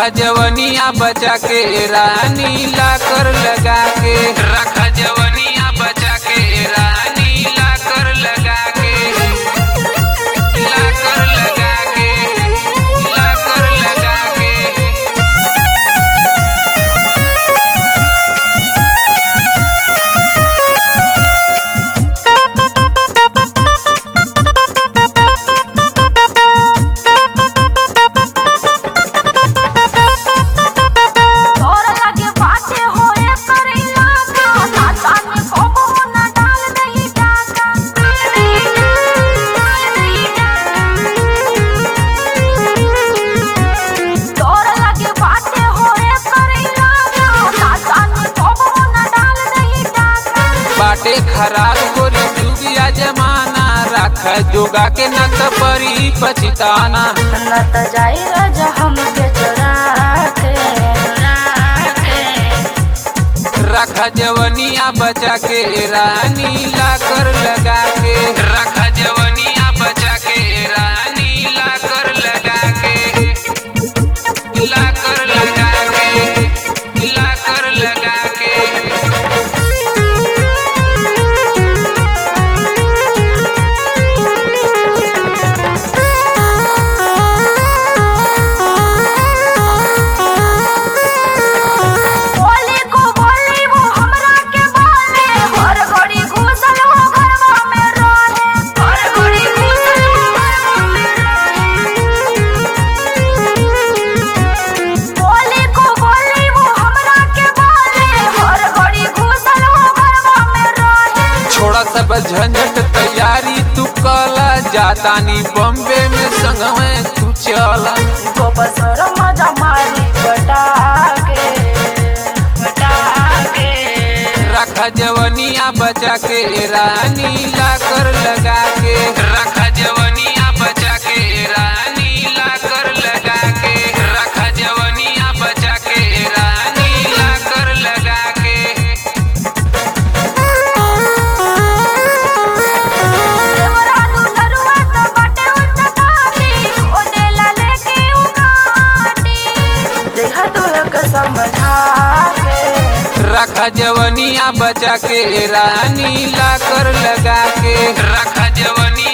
रखा जवनिया बचा के रानी ला कर लगा के, रखा जवनिया बचा के रानी ला कर लगा के, ला कर लगा के, ला कर लगा के। बाटे खराब गोरी जुगिया जमाना, रख जोगा के न त परी पछताना। न त जाई राजा हमके चुरा के, रखा जवनिया बचा के रानी ला कर लगा के, रखा जवनिया बचा के रानी ला कर लगा के, ला कर लगा के, ला कर लगा के। सब झंझट तैयारी तू कला, जातानी बॉम्बे में संग में तू चला। गोपसर मजा मारी पटाके, पटाके। रखा जवनिया बचा के रानी ला कर लगा के, रखा जवनिया बचा के रानी ला कर लगा के, रखा जवनिया बचा के रानी ला कर लगा के। रखा जवनिया बचा के रानी ला कर लगा के, रखा जवनिया